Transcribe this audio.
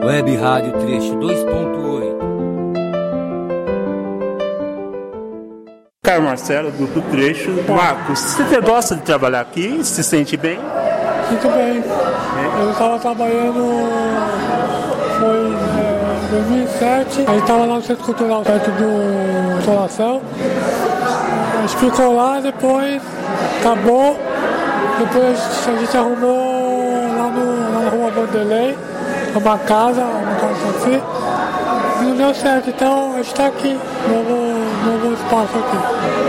Web Rádio Trecho 2.8. Caio Marcelo, Grupo Trecho. Marcos, você gosta de trabalhar aqui? Se sente bem? Sinto bem. Eu estava trabalhando, foi em 2007, a gente estava lá no Centro Cultural, perto do Consolação. A gente ficou lá, depois acabou, depois a gente arrumou lá na Rua Vanderlei, uma casa assim, e não deu certo, então a gente está aqui, novo espaço aqui.